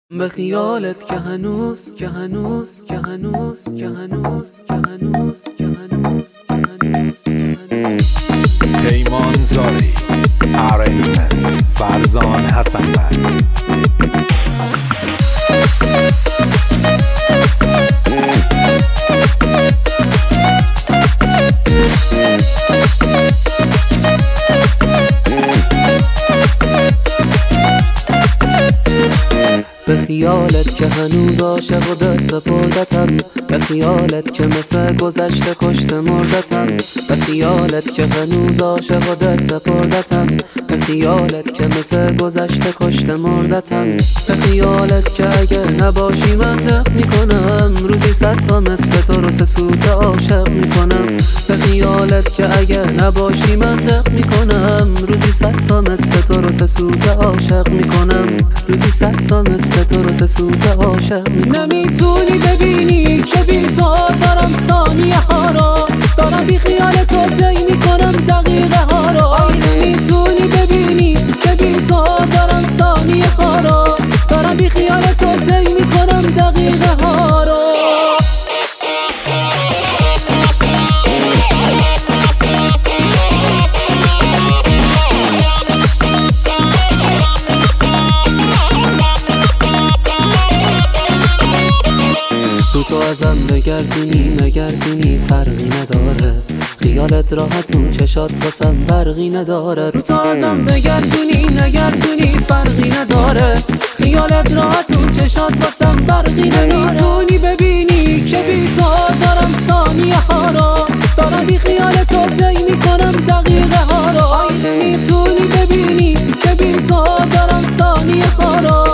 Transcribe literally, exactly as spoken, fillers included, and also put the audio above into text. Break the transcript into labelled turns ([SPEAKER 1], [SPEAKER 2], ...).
[SPEAKER 1] به خیالت که هنوز که هنوز که هنوز که هنوز که هنوز که هنوز
[SPEAKER 2] پیمان زاری ارنجمنت فرزان حسن‌بر
[SPEAKER 1] به خیالت که هنوز عاشق و دل سپردتم، به خیالت که مثل گذشته کشته مردتم، به خیالت که هنوز عاشق و دل سپردتم، به خیالت که مثل گذشته کشته مردتم، به خیالت که اگه نباشی من دق میکنم، روزی صد تا مثل تو رو سه سوت عاشق میکنم، به خیالت که اگه نباشی من دق میکنم، روزی صد تا مثل تو رو سه سوت عاشق میکنم، روزی صد تا مثل تو رو سه سوت عاشق میکنم.
[SPEAKER 3] نمیتونی ببینی که بی تو دارم ثانیه ها رو، دارم بی خیال تو طی میکنم دقیقه ها رو. نمیتونی ببینی که بی تو دارم ثانیه ها رو، دارم بی خیال تو طی میکنم دقیقه ها رو.
[SPEAKER 1] تو تو ازم نگردونی نگردونی فرقی نداره، خیالت راحتون چشات واسم برقی نداره.
[SPEAKER 3] تو تو ازم بگردونی نگردونی فرقی نداره، خیالت راحتون چشات واسم برقی نداره. نمیتونی ببینی که بی تو دارم ثانیه ها رو، دارم بی خیال تو طی میکنم دقیقه ها رو. نمیتونی ببینی که بی تو دارم ثانیه ها رو،